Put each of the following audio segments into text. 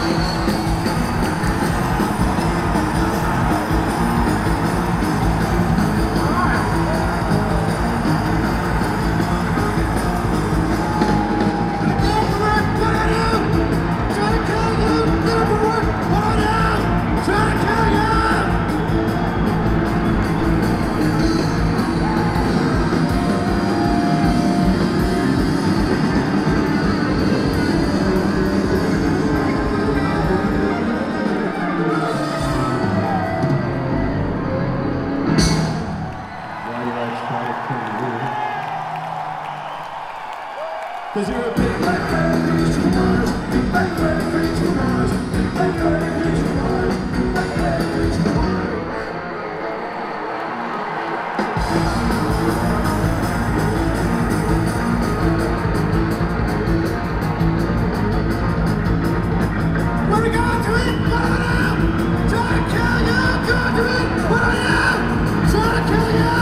Cause you're a big black man, creature Mars, big black man, creature Mars, big black man, creature Mars, big black man, creature Mars. When we go to it, what I am, try to kill you, go to it, what I am, try to kill you.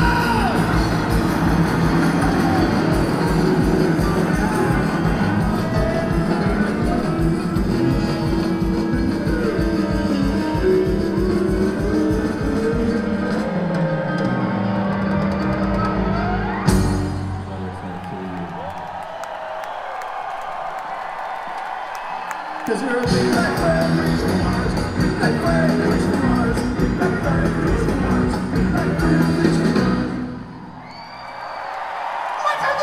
Cause you're a big black man, creature Mars, big black man, creature Mars, big black man, creature Mars, big black man, creature Mars. What's up,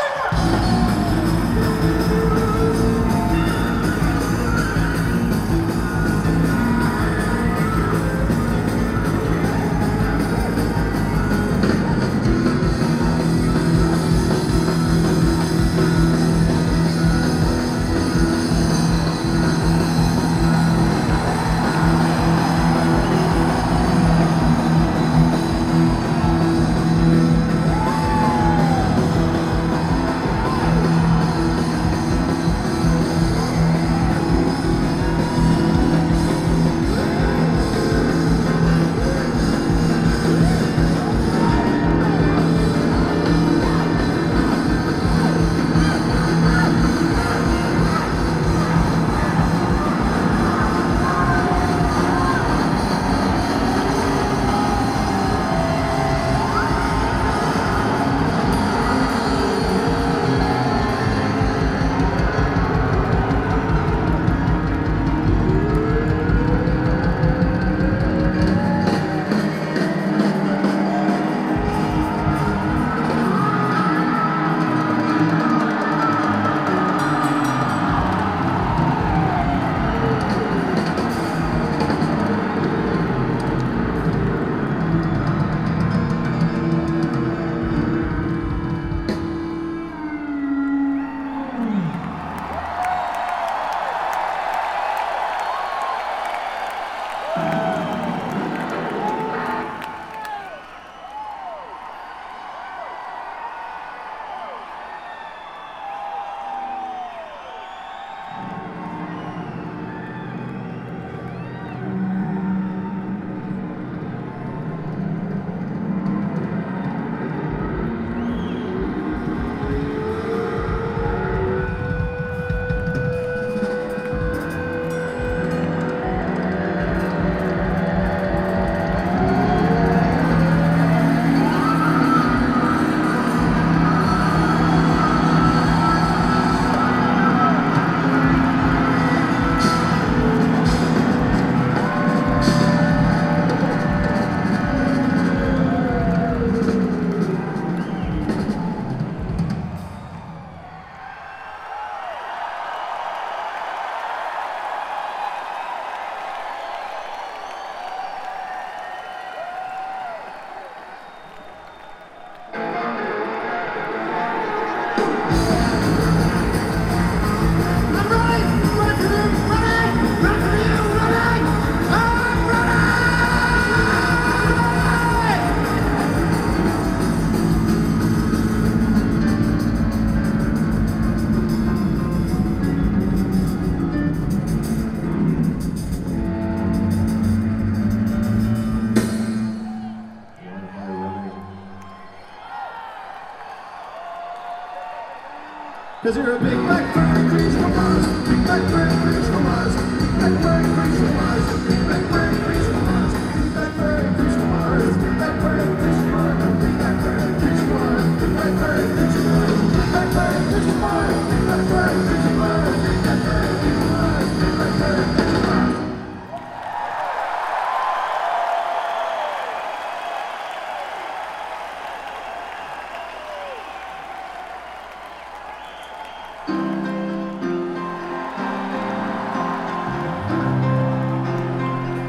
Cause you're a big black